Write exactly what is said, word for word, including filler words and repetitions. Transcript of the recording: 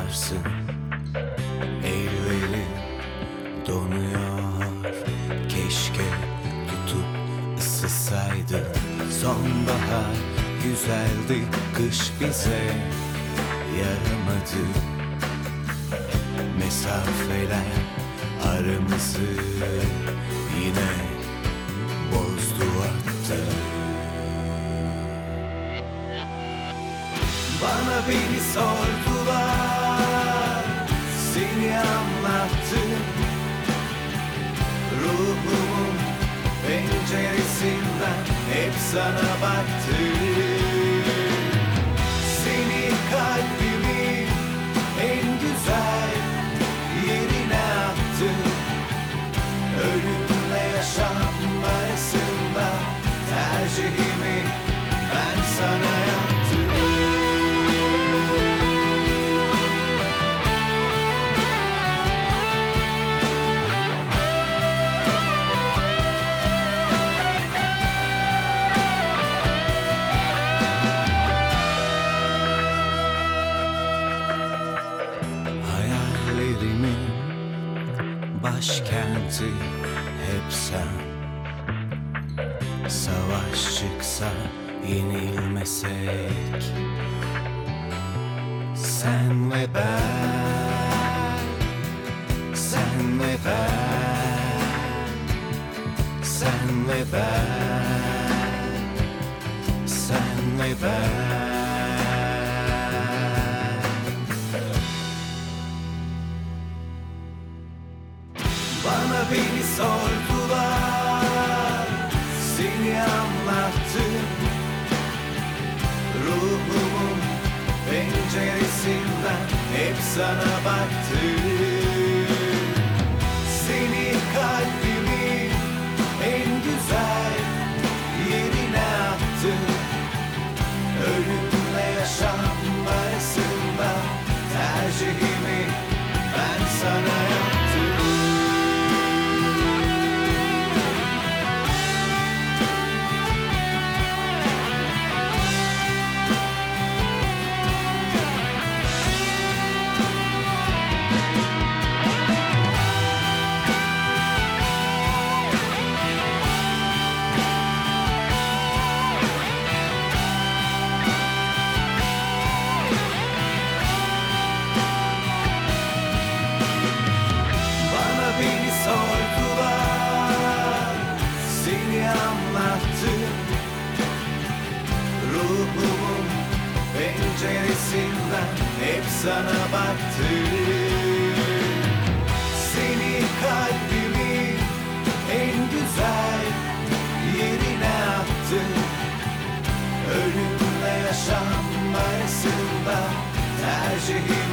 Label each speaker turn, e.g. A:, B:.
A: varsın. Ellerim donuyor, keşke tutup ısısaydın. Sonbahar güzeldi, kış bize yaramadı. Mesafeler aramızı yine bozdu attı. Bana beni sordular, seni anlattım. Ruhumun penceresinden hep sana baktım. Seni kalbimin en güzel yerine attım. Ölümle yaşam arasında tercihimi ben sana yaptım. Hayallerimin başkenti hep sen. Savaş çıksa yenilmesek, sen ve ben, sen ve ben, sen ve ben, sen ve ben. Bana beni sordular, seni anlattım. Ruhumun penceresinden hep sana baktım. Seni kalbimin en güzel yerine attım. Ölümle yaşam arasında tercihimi ben sana yaptım. Beni sordular, seni anlattım. Ruhumun penceresinden hep sana baktım. Seni kalbimin en güzel yerine attım. Ölümle yaşam arasında tercihim